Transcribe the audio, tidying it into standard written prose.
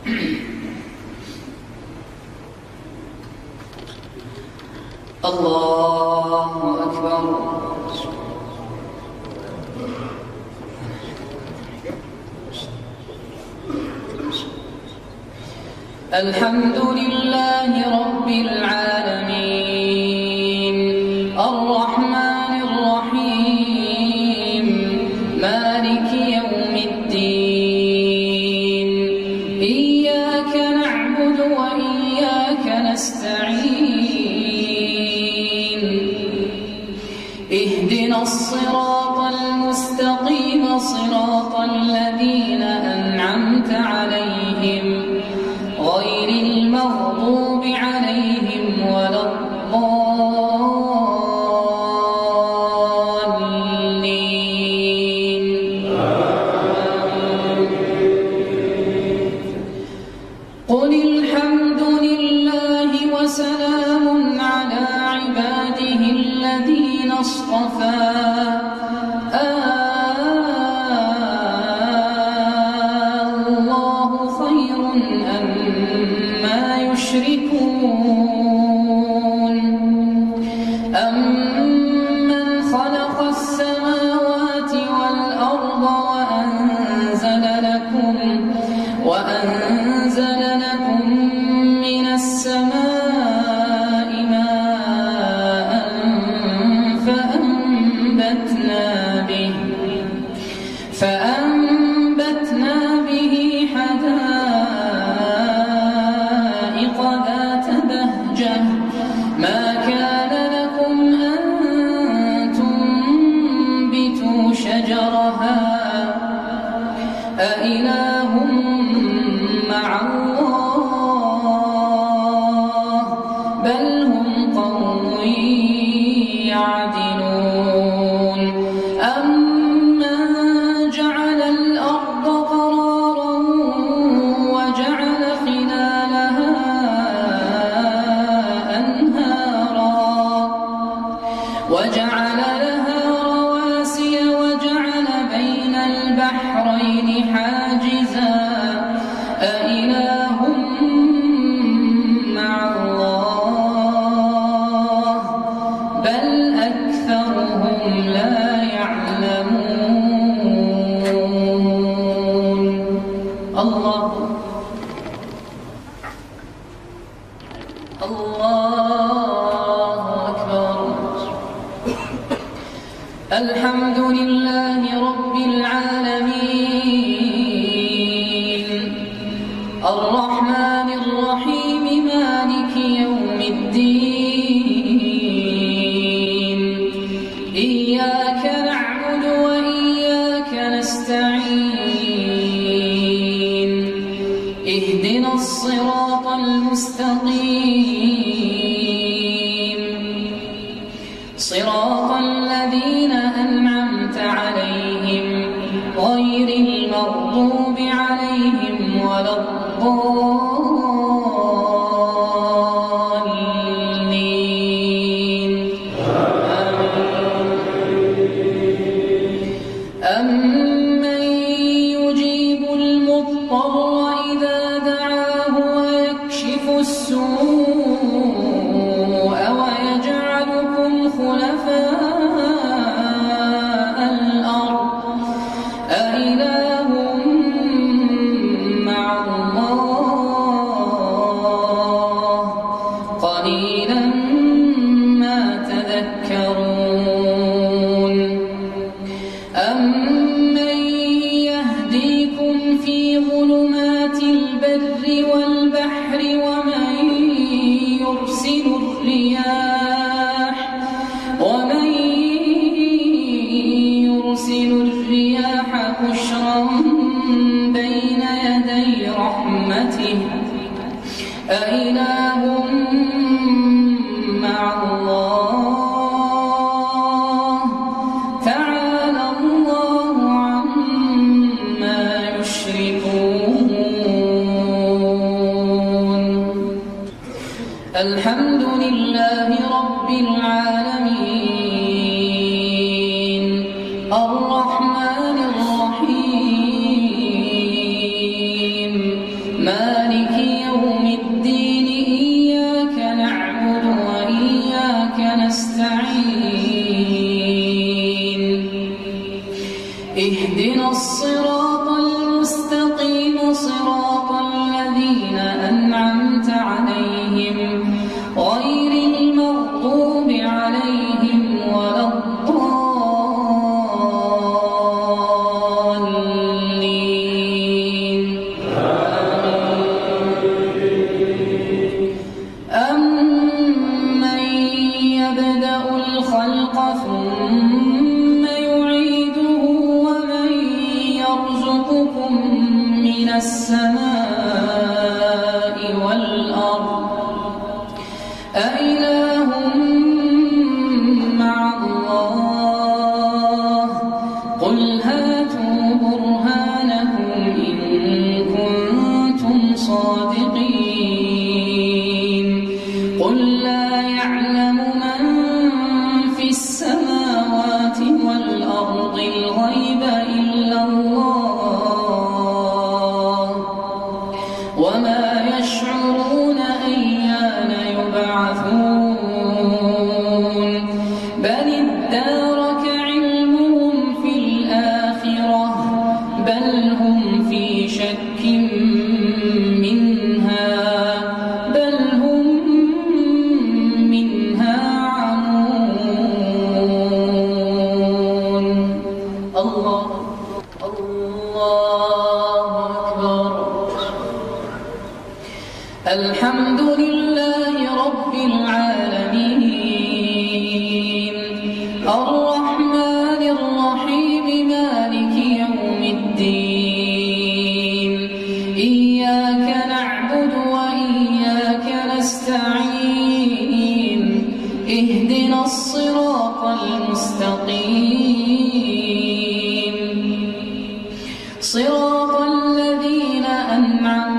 الله أكبر. الحمد لله رب العالمين الرحمن الرحيم مالك يوم الدين إياك نعبد وإياك نستعين اهدنا الصراط المستقيم صراط الذين أنعمت عليهم غير المغضوب عليهم ولا الضالين. قل الحمد لله وسلام على عباده الذين اصطفى أمن خلق السماوات والأرض وأنزل لكم من السماء ماء فأنبتنا به حدائق ذات بهجة ما كان لكم أن تنبتوا شجرها أإله مع الله بل هم قوم يعدلون. أمن جعل الأرض قرارا وجعل خلالها وجعل لها رواسي وجعل بين البحرين حاجزا أإله مع الله بل أكثرهم لا يعلمون. الله الحمد لله رب العالمين الرحمن الرحيم مالك يوم الدين إياك نعبد وإياك نستعين اهدنا الصراط المستقيم صراط الذين أنعمت عليهم غير المغضوب عليهم ولا الضالين. أمن يجيب المضطر إذا دعاه ويكشف السوء ويجعلكم خلفاء الأرض أإله مع الله قليلا ما تذكرون. أمن يهديكم في ظلمات البر والبحر ومن يرسل الرياح بشرا بين يدي رحمته أإله مع الله تعالى الله عما يشركون. الحمد لله رب العالمين الرحمن الرحيم مالك يوم الدين إياك نعبد وإياك نستعين اهدنا الصراط المستقيم صراط الذين أنعمت عليهم غير المغضوب عليهم ولا الضالين أمن يبدأ الخلق ثم يعيده ومن يرزقكم من السماء والأرض أإله مع الله قل هاتوا برهانكم إن كنتم صادقين قل لا يعلم من في السماوات والأرض الغيب إلا الله وما يشعرون أيان يبعثون بل ادارك علمهم في الآخرة بل هم في شك منها بل هم منها عمون الله أكبر الحمد لله رب العالمين الرحمن الرحيم مالك يوم الدين إياك نعبد وإياك نستعين اهدنا الصراط المستقيم صراط الذين أنعمت